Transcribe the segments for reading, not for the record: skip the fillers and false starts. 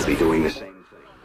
be doing the same thing.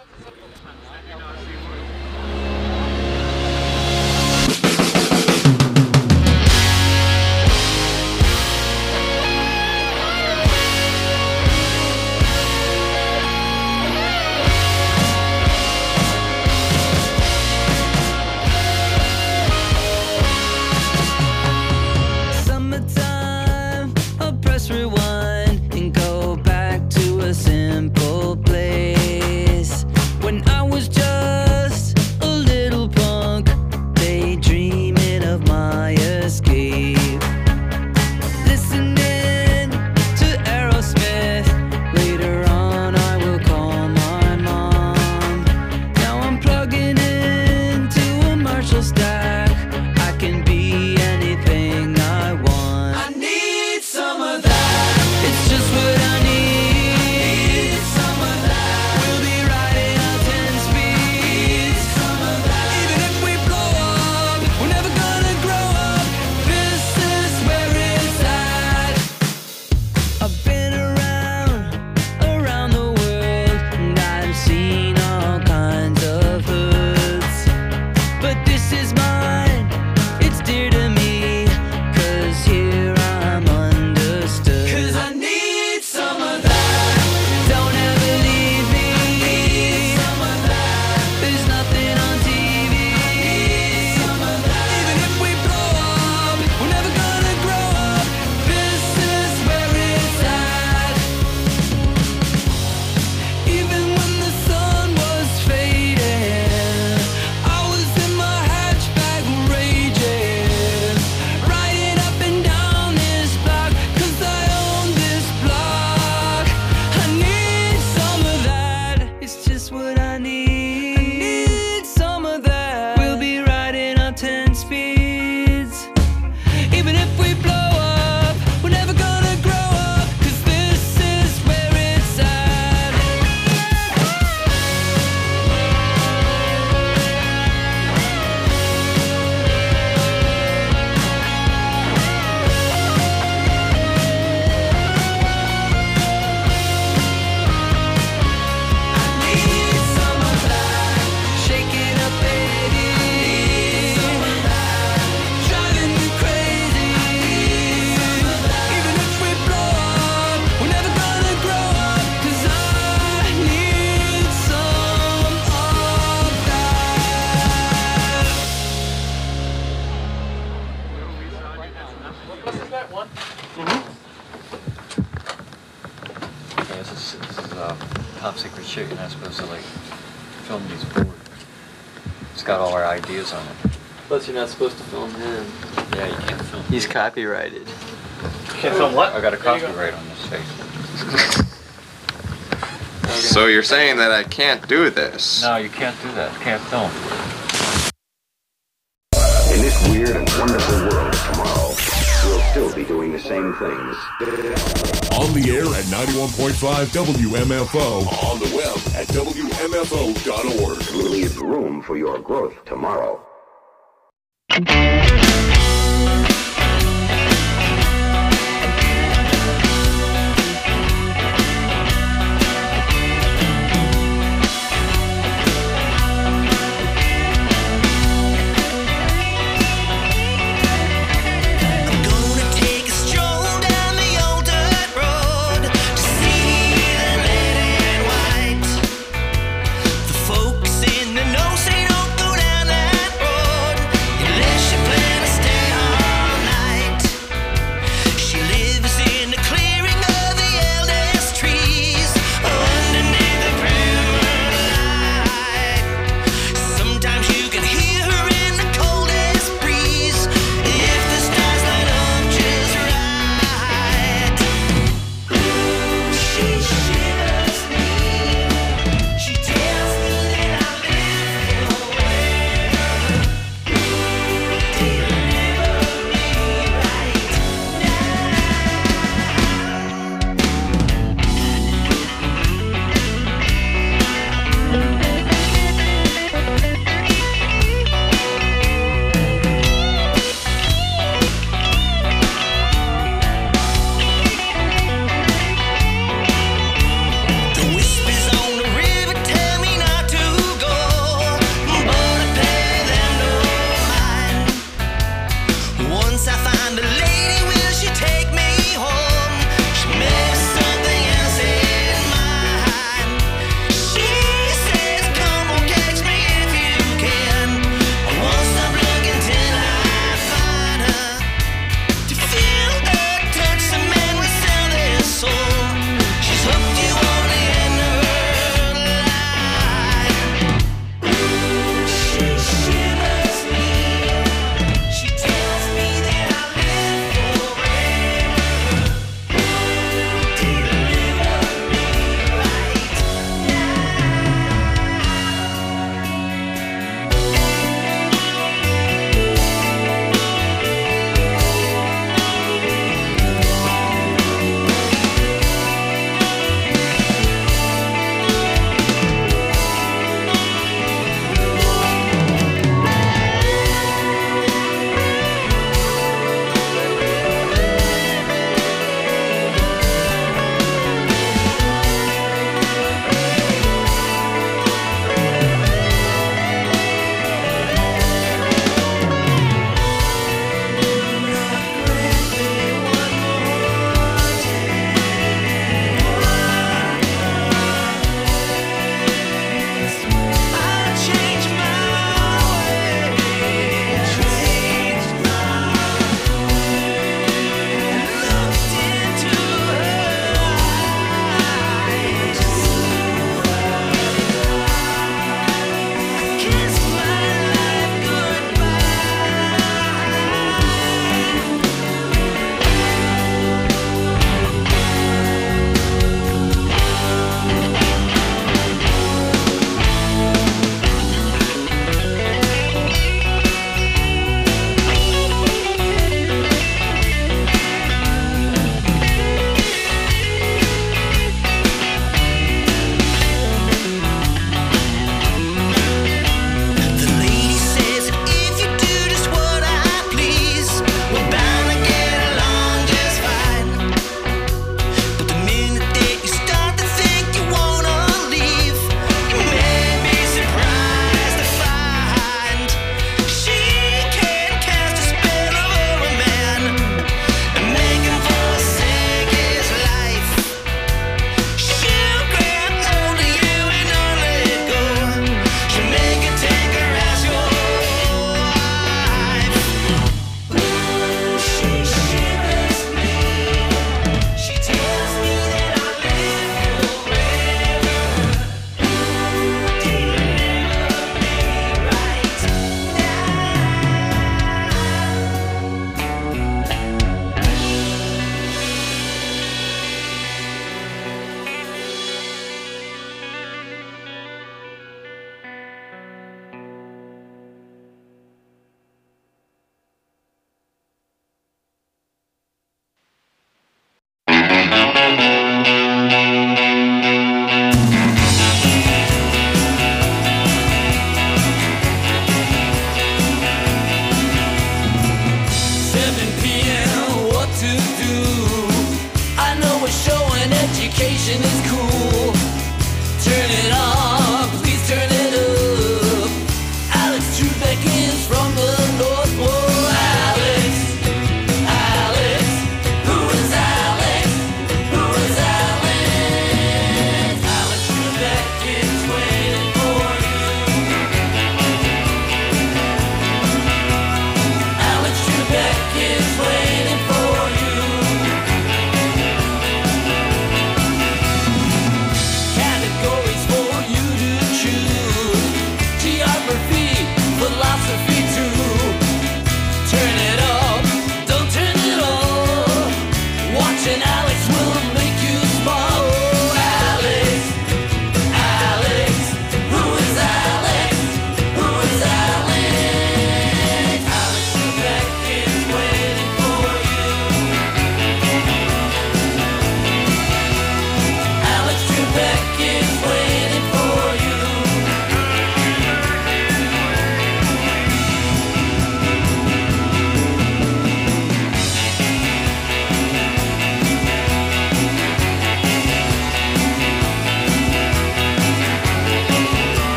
Rewind and go back to a simple place when I was just a little punk, daydreaming of my escape, listening to Aerosmith. Later on I will call my mom. Now I'm plugging into a Marshall stack. I can be anything I want. I need some of that. It's just what I need. Some of that. We'll be riding on 10 speeds. Some of that. Even if we blow up, we're never gonna grow up. This is where it's at. I've been around the world, and I've seen all kinds of hoods, but this is mine. It's dear to me, 'cause here I'm understood. 'Cause I need some of that. Don't ever leave me. I need some of that. There's nothing on TV. I need some of that. Even if we blow up, we're never gonna grow up. This is where it's at. Even when the sun was fading, I was in my hatchback raging, riding up and down this block, 'cause I own this block. I need some of that. It's just what I need. I need some of that. We'll be riding on 10 speeds. Even if we blow up, we're never gonna grow up, 'cause this is where it's at. I need some of that. Shake it up, baby. Some of that. Driving me crazy. Some of that. Even if we blow up, we're never gonna grow up, 'cause I need some of that. Yeah, this is top secret shit. You're not supposed to like film these boards. It's got all our ideas on it. Plus, you're not supposed to film him. Yeah, you can't film. He's copyrighted. Can't film what? I got a copyright on this face. So you're saying that I can't do this? No, you can't do that. Can't film. In this weird and wonderful world of tomorrow, we'll still be doing the same things. On the air at 91.5 WMFO. On the web at WMFO.org. Leave room for your growth tomorrow. I'm gonna take a stroll down the old dirt road to see the red and white. The folks in the know say don't go down that road unless you plan to stay.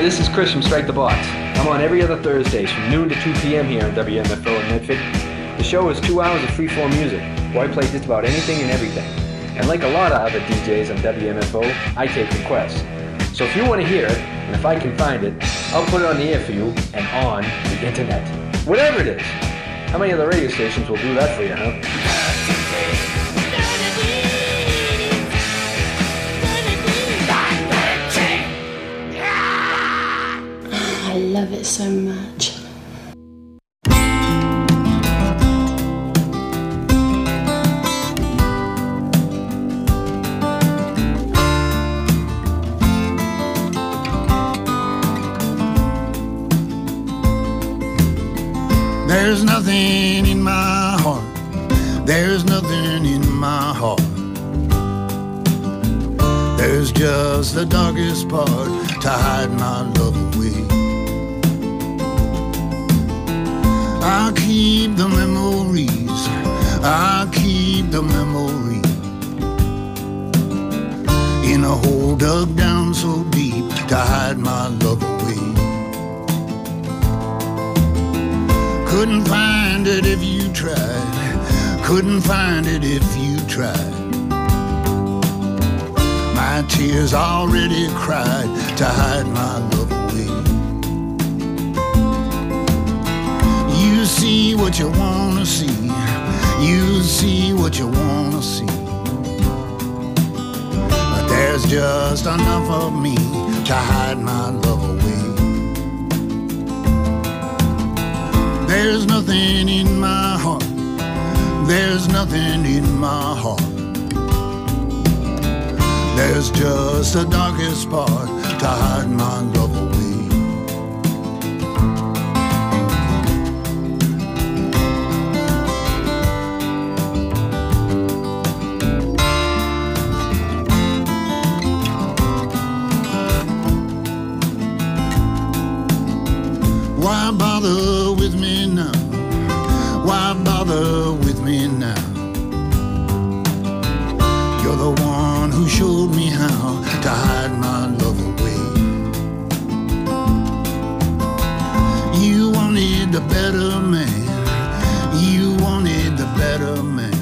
this is Chris from Strike the Box. I'm on every other Thursdays from noon to 2 p.m. here on WMFO in Medford. The show is 2 hours of free-form music, where I play just about anything and everything. And like a lot of other DJs on WMFO, I take requests. So if you want to hear it, and if I can find it, I'll put it on the air for you and on the internet. Whatever it is. How many other radio stations will do that for you, huh? I love it so much. There's nothing in my heart. There's nothing in my heart. There's just the darkest part to hide my love away. I'll keep the memories. I'll keep the memories in a hole dug down so deep to hide my love away. Couldn't find it if you tried. Couldn't find it if you tried. My tears already cried to hide my love away. You see what you wanna see. You see what you wanna see. But there's just enough of me to hide my love away. There's nothing in my heart. There's nothing in my heart. There's just the darkest part to hide my love away. Why bother with me now? Why bother with me now? You're the one who showed me how to hide my love away. You wanted the better man. You wanted the better man.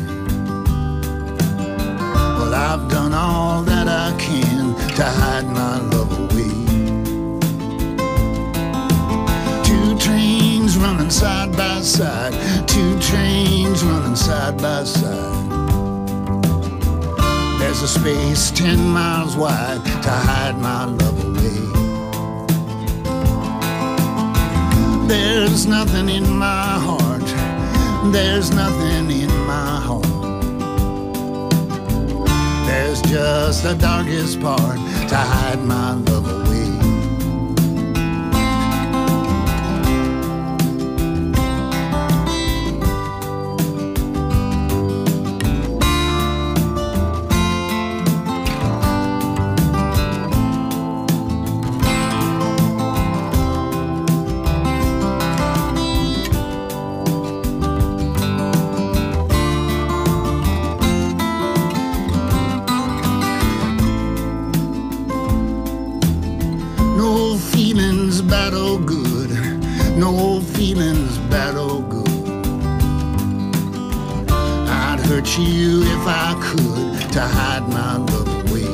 Well, I've done all that I can to hide my love away. Two trains running side by side. Two trains running side by side. There's a space 10 miles wide to hide my love away. There's nothing in my heart. There's nothing in my heart. There's just the darkest part to hide my love away. You if I could to hide my love away.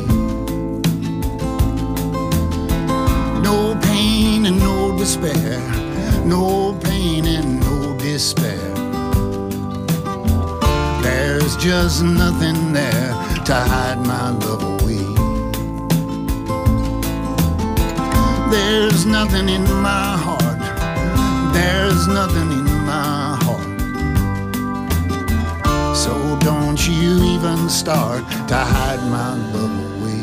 No pain and no despair. No pain and no despair. There's just nothing there to hide my love away. There's nothing in my heart. There's nothing in my heart. So don't you even start to hide my love away.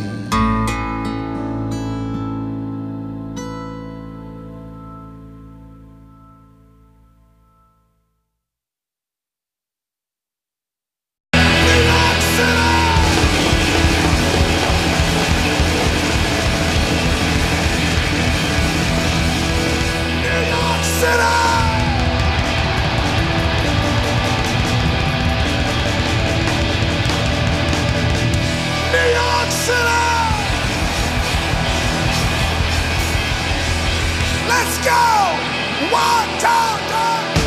Let's go! 1, 2, 3.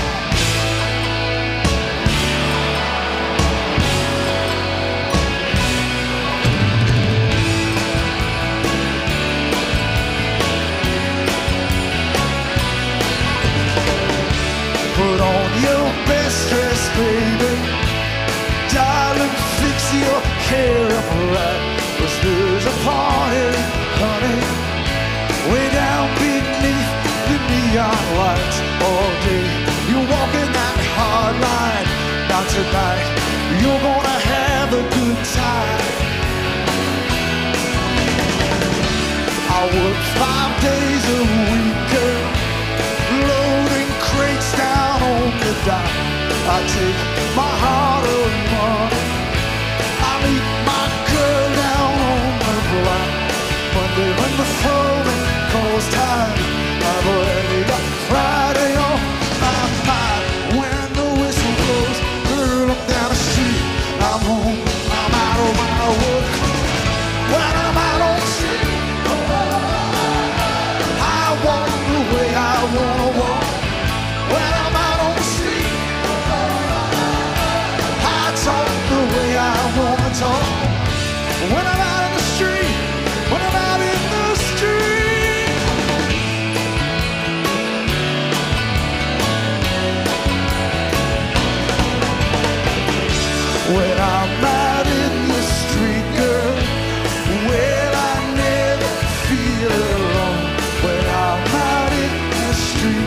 Put on your best dress, baby. Darling, fix your hair up right. 'Cause there's a party, honey, way down beneath the neon lights. All day you're walking that hard line. Not tonight, you're gonna have a good time. I work 5 days a week, girl, loading crates down on the dock. I take my hard-earned money, I meet my girl down on the block. Monday when the phone calls time, I've already got Friday on my mind. When the whistle blows, girl, I'm down the street. I'm home, I'm out of my work. When I'm out on the street, I walk the way I wanna walk. When I'm out on the street, I talk the way I wanna talk. When I'm out in the street, when I'm out in the street. When I'm out in the street, girl, well, I never feel alone. When I'm out in the street,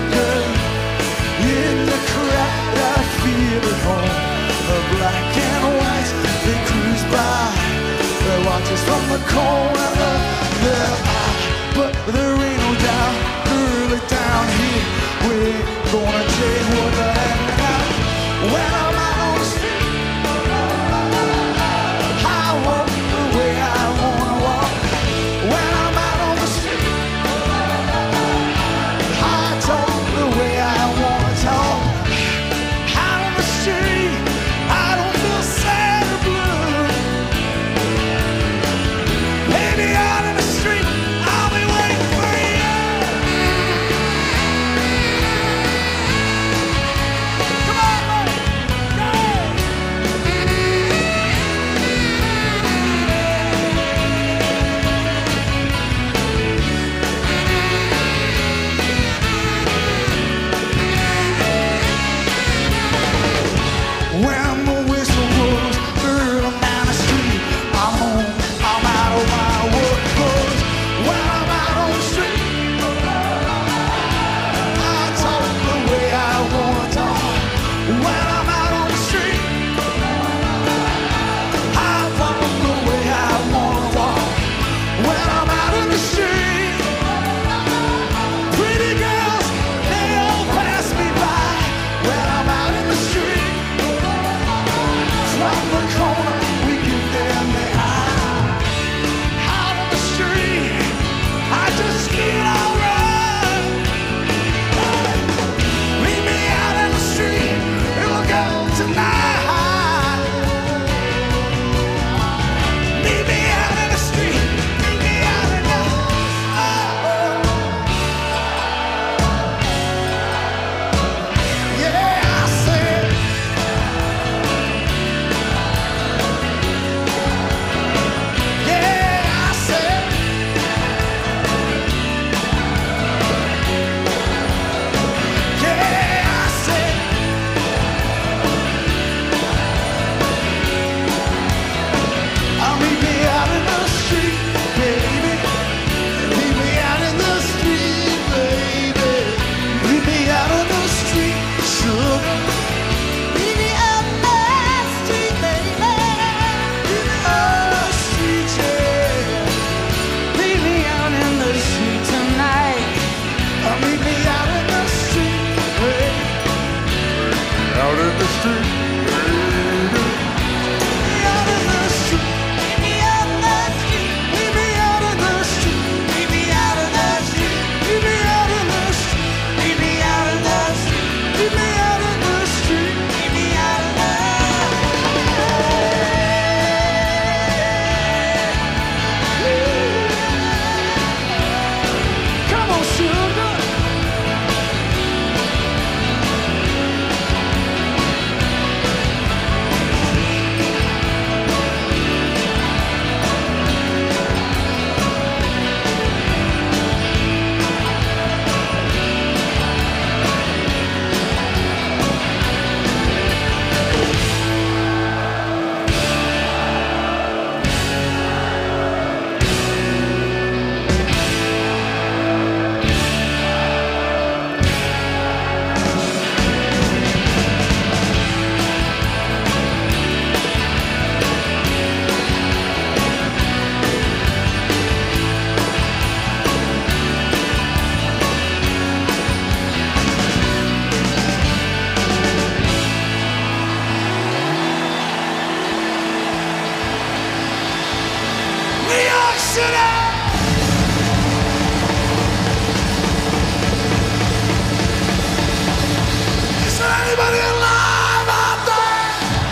anybody alive out there?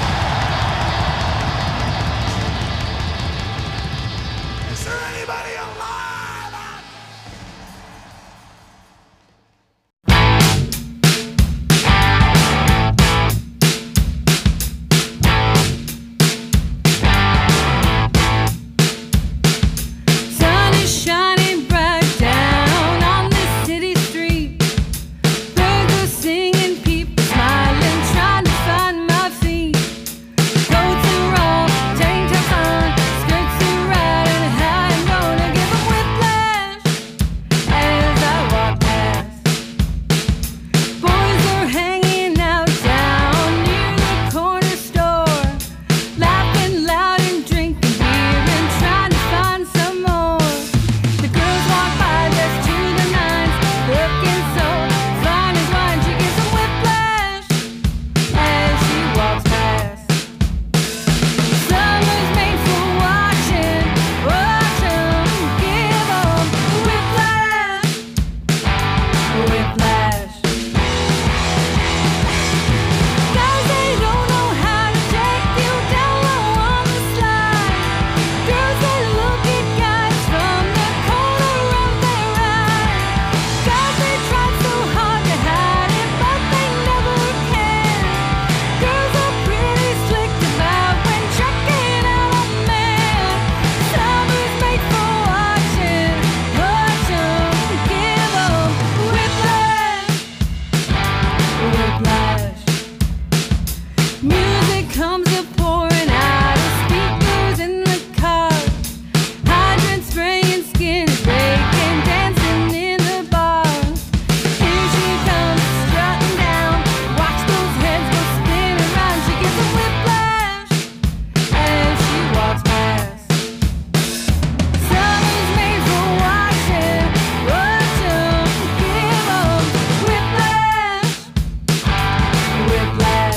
Is there anybody alive out there? Sun is shining bright down on this city street. Birds are singing, people smiling, trying to find my feet. Coats are off, tank tops on, skirts are riding high. I'm gonna give 'em whiplash as I walk past. Boys are hanging out down near the corner store, laughing loud and drinking beer and trying to find some more. The girls walk by dressed to the nines, looking so fine as wine. She gives 'em whiplash as she walks past. Summer's made for watching, watch 'em, give 'em whiplash, whiplash. Guys, they don't know how to take you down low on the slide. Girls, they look at guys from the corner of their eye. Guys, they try so hard to hide it, but they never can. Girls are pretty slick about when checking out a man. Summer's made for watching, watch 'em, give 'em whiplash, whiplash. Music comes a-pouring out of speakers in the car. Hydrants spraying, skin is breaking, dancing in the bars. Here she comes, strutting down. Watch those heads go spinning round. She gives 'em whiplash as she walks past. Summer's made for watching, watch 'em, give 'em whiplash, whiplash.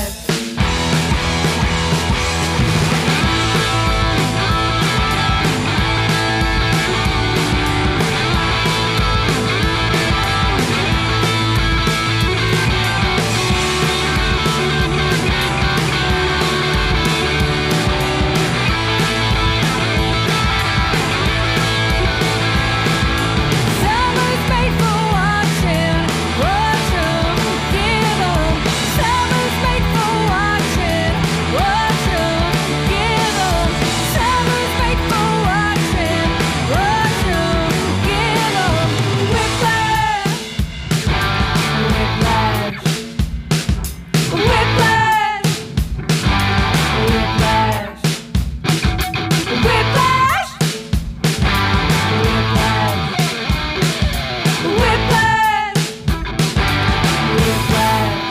Summer's made for watching, watch 'em, give 'em. Summer's made for watching, watch 'em, give 'em. Summer's made for watching, watch 'em, give 'em. Whiplash, whiplash, whiplash, whiplash, whiplash, whiplash, whiplash.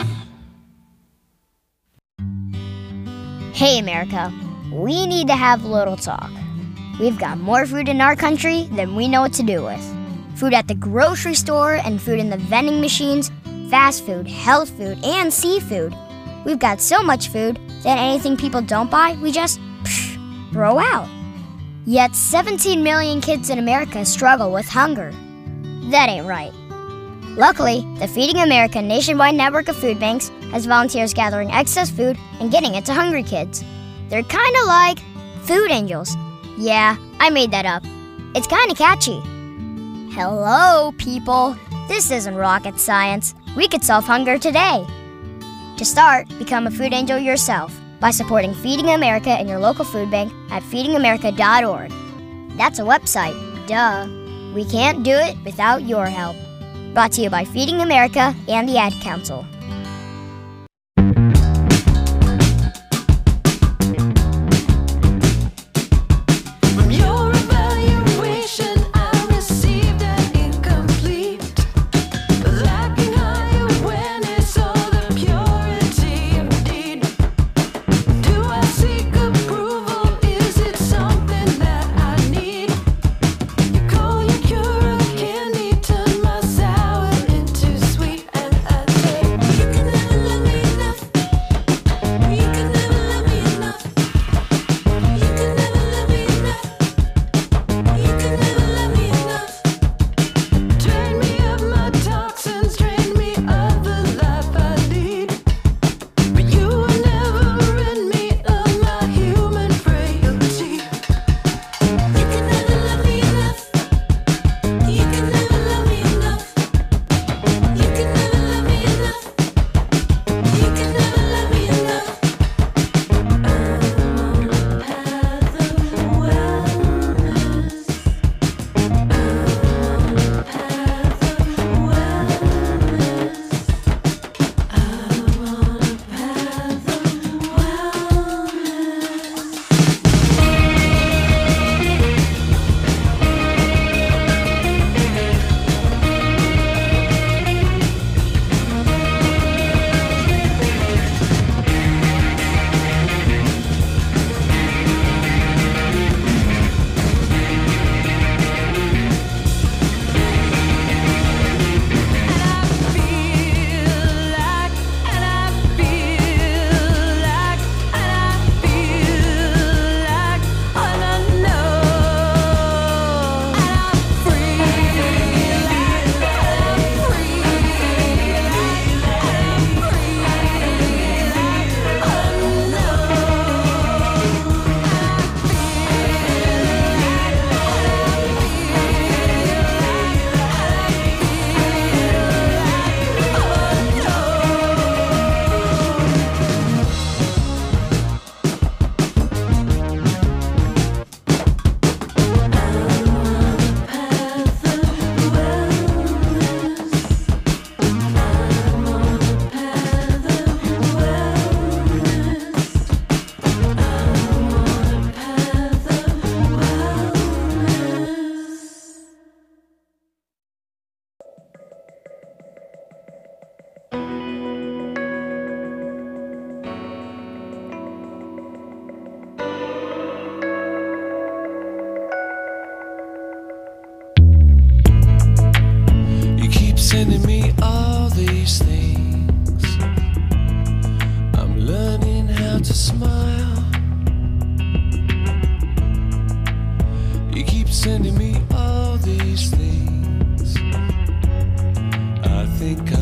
Hey America, we need to have a little talk. We've got more food in our country than we know what to do with. Food at the grocery store and food in the vending machines, fast food, health food, and seafood. We've got so much food that anything people don't buy, we just throw out. Yet 17 million kids in America struggle with hunger. That ain't right. Luckily, the Feeding America nationwide network of food banks has volunteers gathering excess food and getting it to hungry kids. They're kind of like food angels. Yeah, I made that up. It's kind of catchy. Hello, people. This isn't rocket science. We could solve hunger today. To start, become a food angel yourself by supporting Feeding America in your local food bank at feedingamerica.org. That's a website, duh. We can't do it without your help. Brought to you by Feeding America and the Ad Council. From your evaluation, I received an incomplete, lacking high awareness of the purity of deed. Do I seek approval? Is it something that I need? You call your cure a candy, turn my sour into sweet, and I say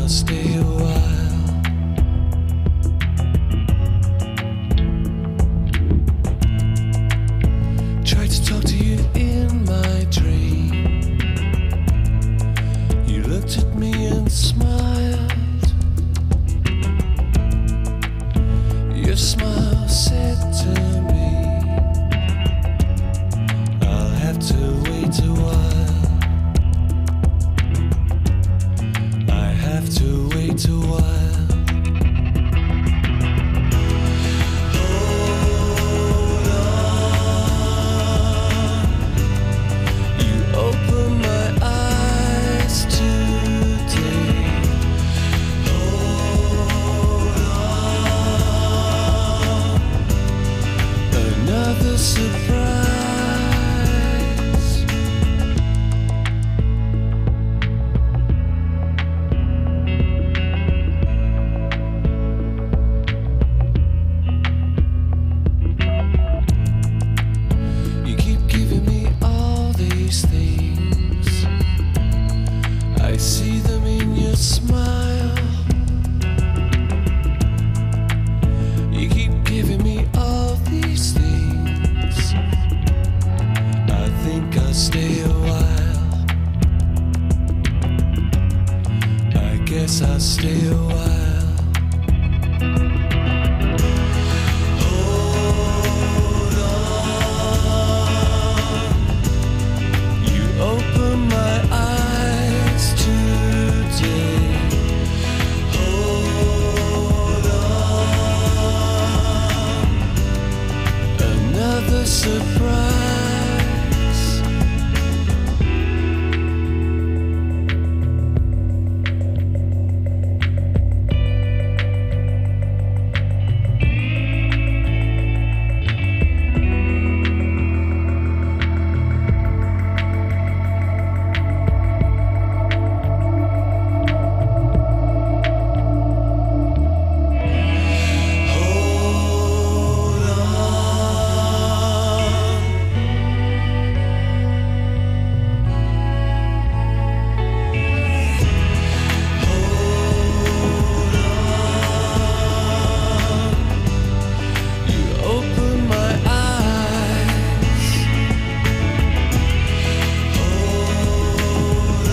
I'll stay a while. Tried to talk to you in my dream. You looked at me and smiled. Your smile said to me, I'll have to wait a while. I have to wait a while. Hold on. You open my eyes today. Hold on. Another surprise. You keep giving me all these things. I see them in your smile. You keep giving me all these things. I think I'll stay a while. I guess I'll stay a while. Hold on. You open my eyes today. Hold on. Another surprise. Hold on. Hold on. You open my eyes. Hold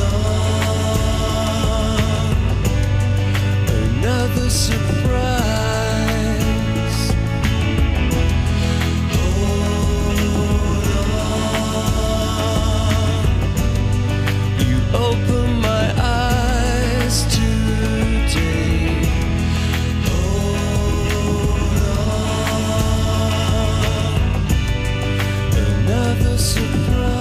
on. Another surprise. Hold on. You open my eyes today. Hold on. Another surprise.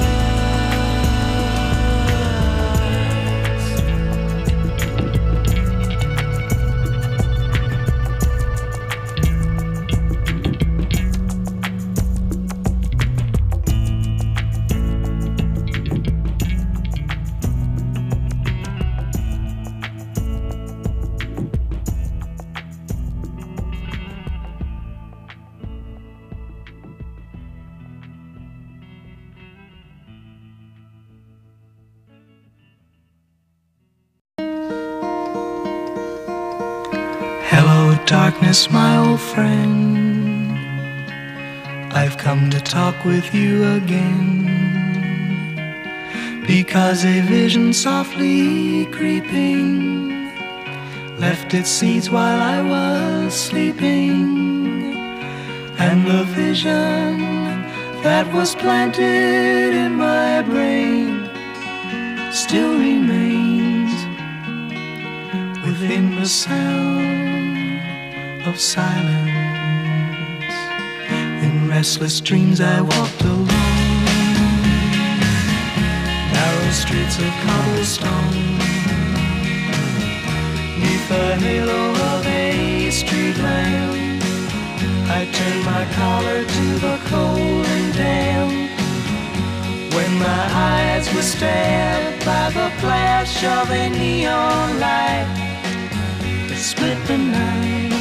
Hello, darkness, my old friend. I've come to talk with you again, because a vision softly creeping left its seeds while I was sleeping, and the vision that was planted in my brain still remains within the sound of silence. In restless dreams I walked alone, narrow streets of cobblestone, neath the halo of a street lamp. I turned my collar to the cold and damp, when my eyes were stabbed by the flash of a neon light that split the night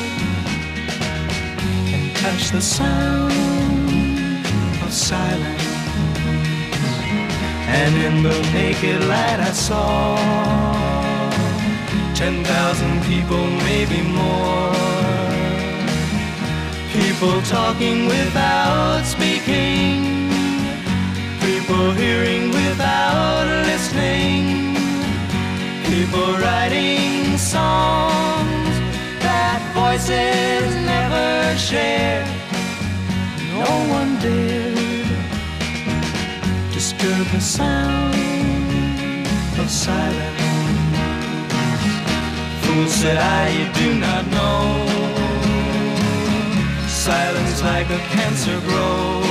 and touched the sound of silence. And in the naked light I saw 10,000 people, maybe more. People talking without speaking. People hearing without listening. People writing songs that voices never share. No one dared disturb the sound of silence. Fool, said I, you do not know. Silence like a cancer grows.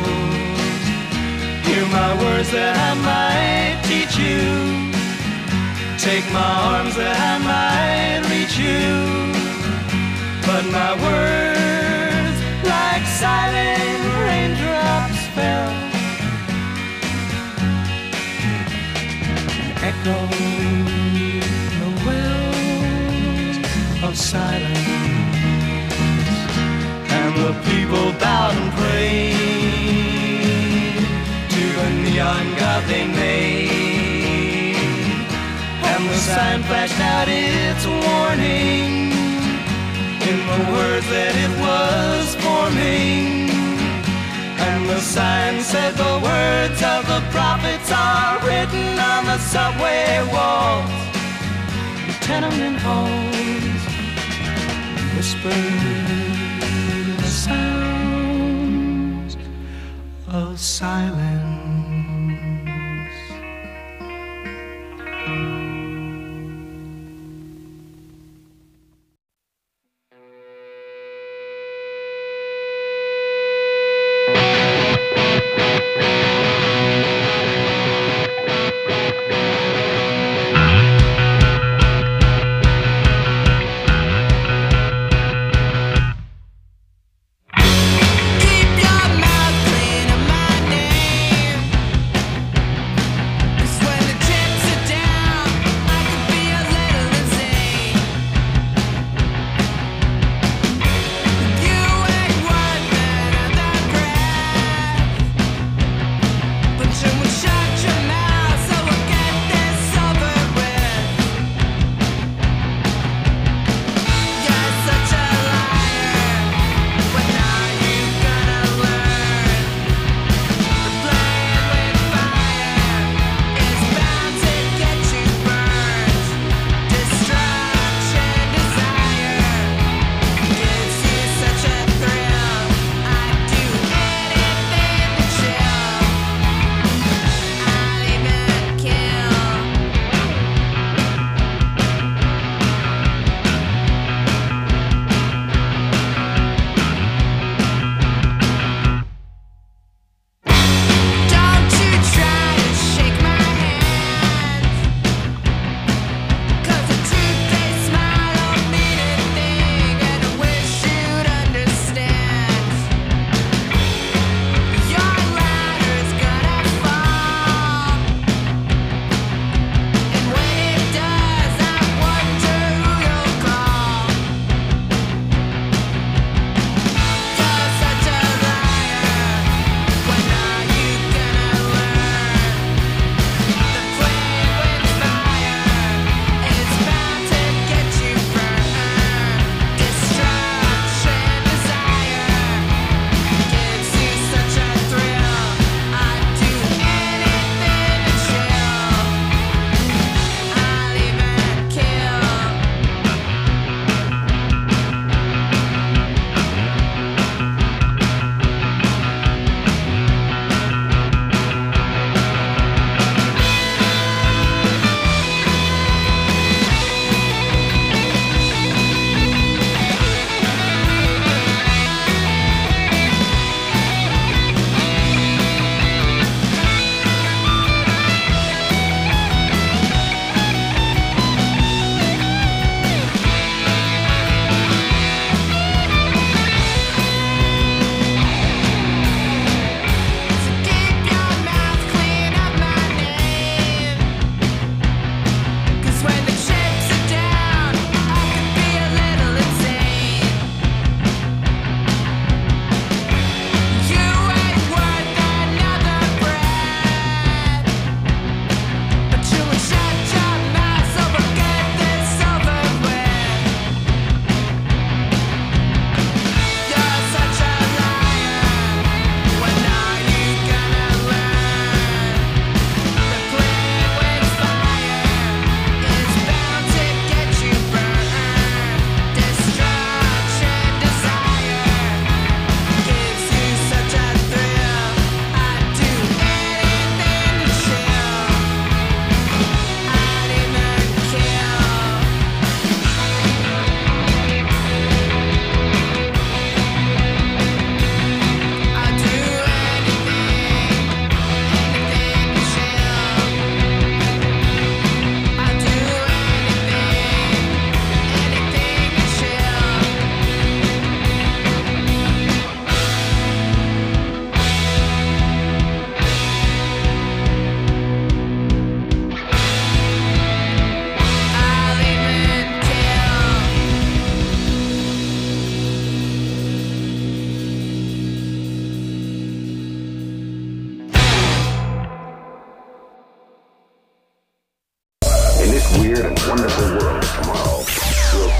Hear my words that I might teach you. Take my arms that I might reach you. But my words, like silent raindrops, fell and echoed the wells of silence. And the people bowed and prayed to the neon god they made. And the sign flashed out its warning in the words that it was forming. And the sign said the words of the prophets are written on the subway walls, the tenement halls, whispered the sounds of silence. Keep your mouth clean of my name.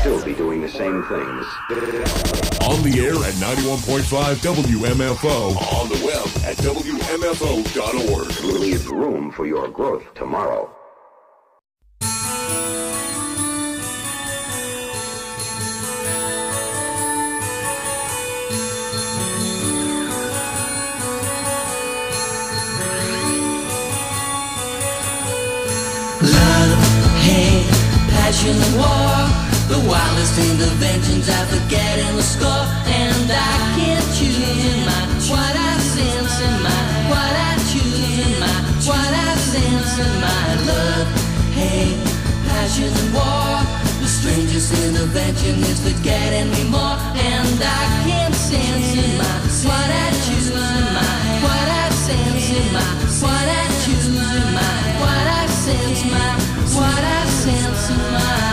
still be doing the same things. On the air at 91.5 WMFO. On the web at WMFO.org. Leave room for your growth tomorrow. Love, hate, passion and war, the wildest interventions I forget in the score, and I can't choose in my what I sense in my what I choose in my what I sense in my love, hate, passion and war, the strangest intervention is forgetting me more, and I can't sense in my what I choose in my what I sense in my what I choose in my what I sense my what I sense in my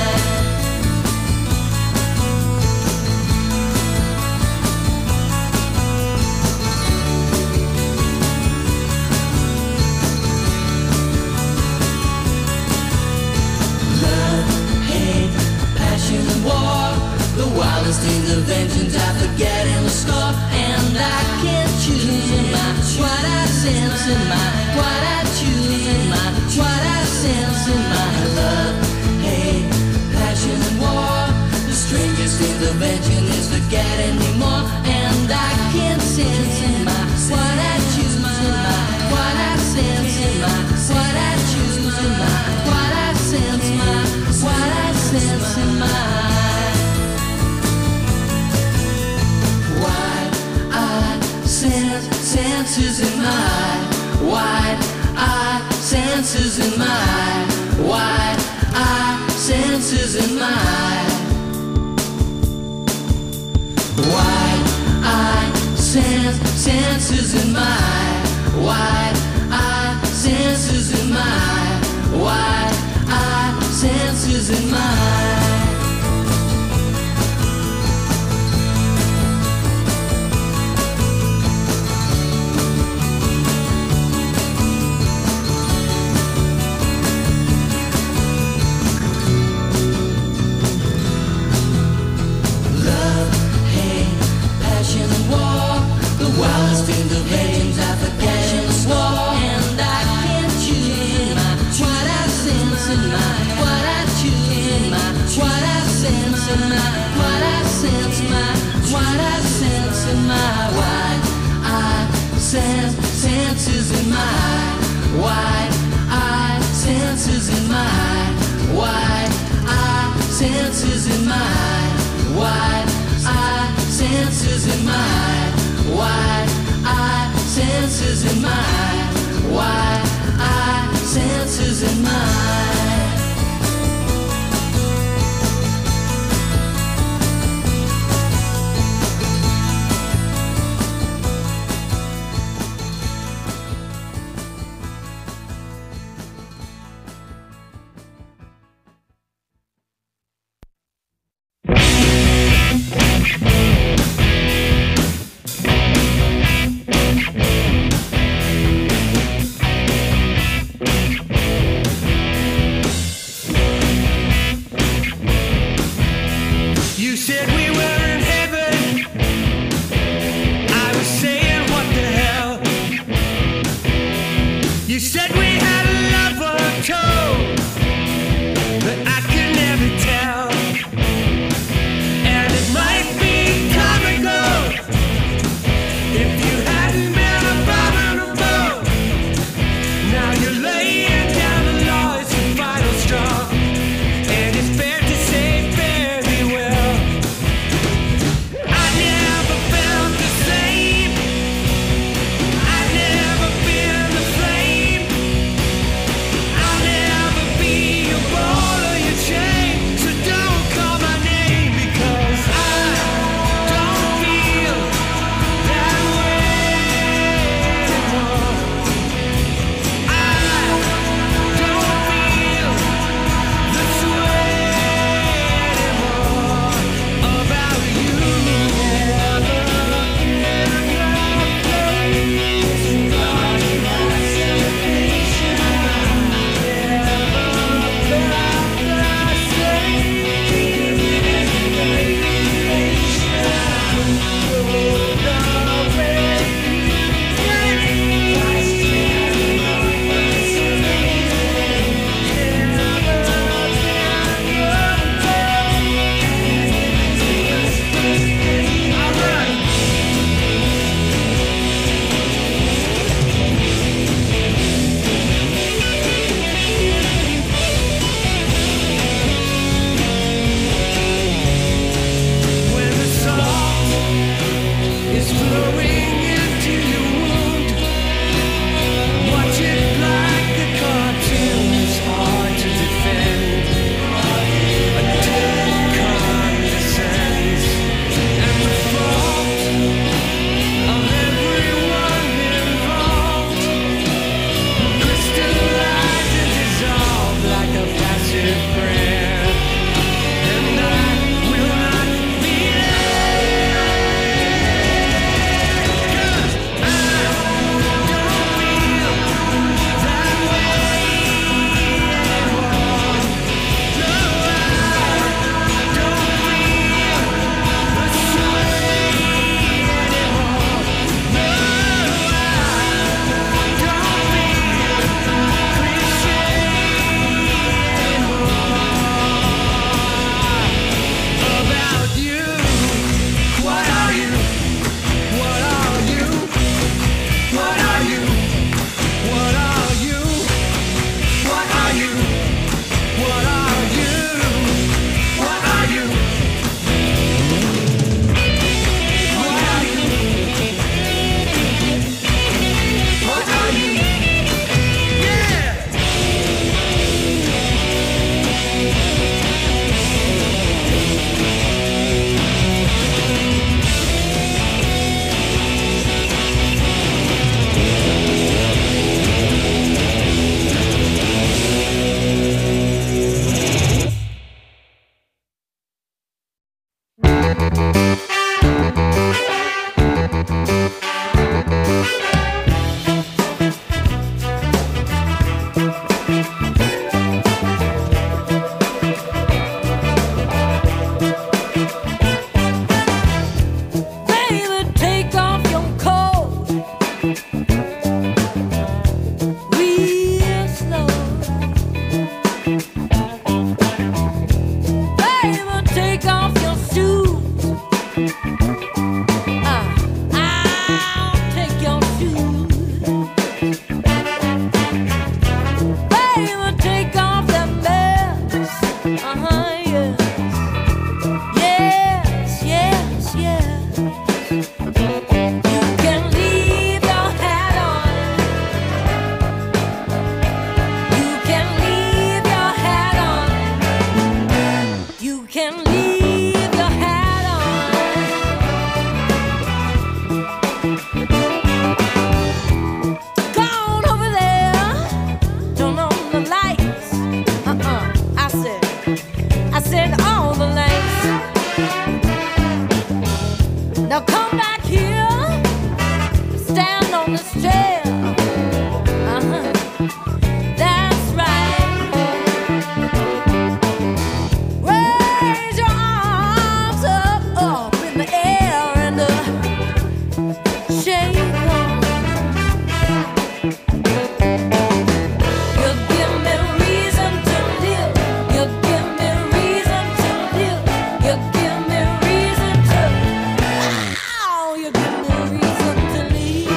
love, hate, passion and war, the wildest interventions I forget in the score, and I can't choose in my what I sense in my what I choose in my what I sense in my love, hate, passion and war, the strangest intervention is forgetting me more, and I can't sense in my what I choose in my what I sense in my what I choose in my what I sense my what I sense in my wide eye senses in my wide eye senses in my wide eye senses in my wide eye senses in my wide eye senses in my wide eye senses in my love, hate, passion and war, the wildest interventions I forget in the war, and I can't choose in my what I sense in my what I choose in my what I sense in my what I sense my what I sense in my wide eye senses in my wide eye senses in my wide eye senses in my wide eye senses in my wide eye senses in my wide eye senses in my can leave your hat on. Go on over there, turn on the lights. I said all the lights. Now come back here, stand on this chair. That's right. Raise your arms up in the air and shake them. You give me reason to live. You give me reason to live. You give me reason to. Oh, you give me reason to live.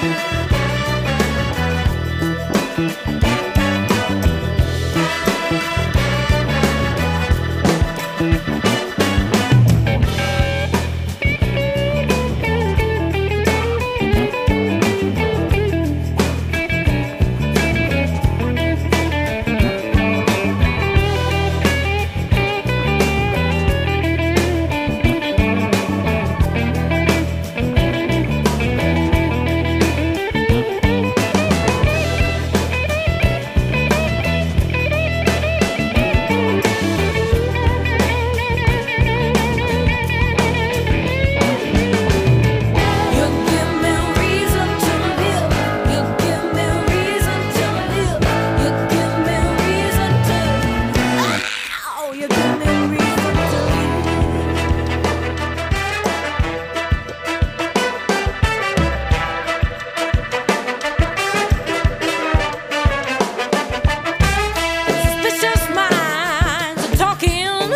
Suspicious minds are talking.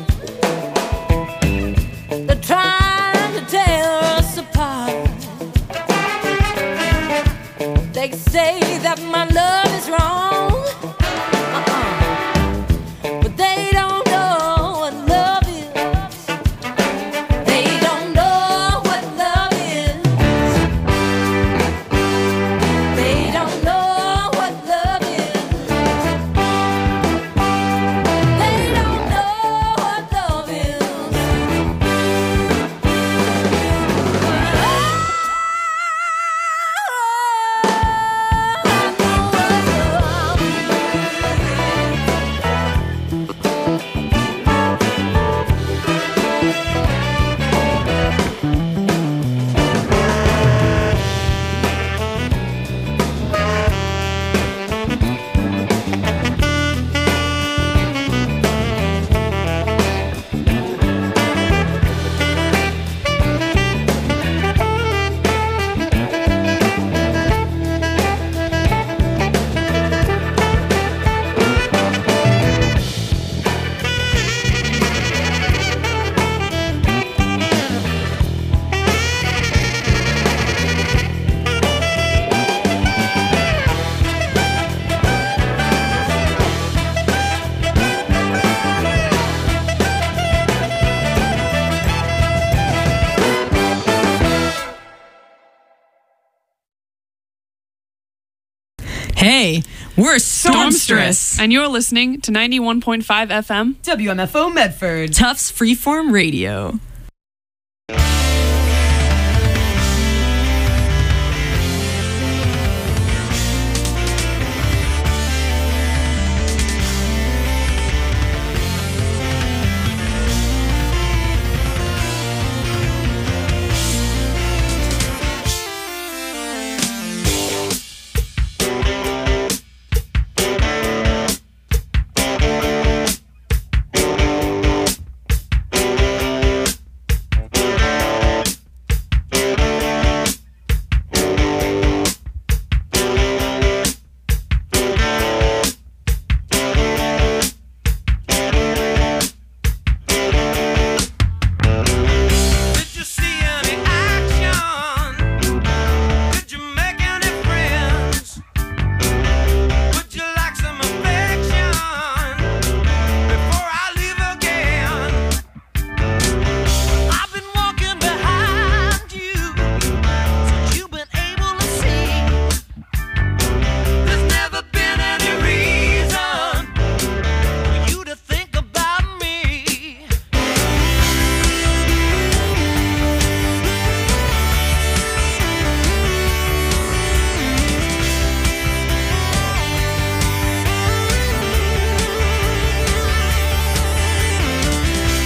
They're trying to tear us apart. They say that my love is wrong, but they don't know what love is. They don't know what love is. They don't know what love is. They don't know what love is. Hey, we're Stormstress, and you're listening to 91.5 FM, WMFO Medford, Tufts Freeform Radio.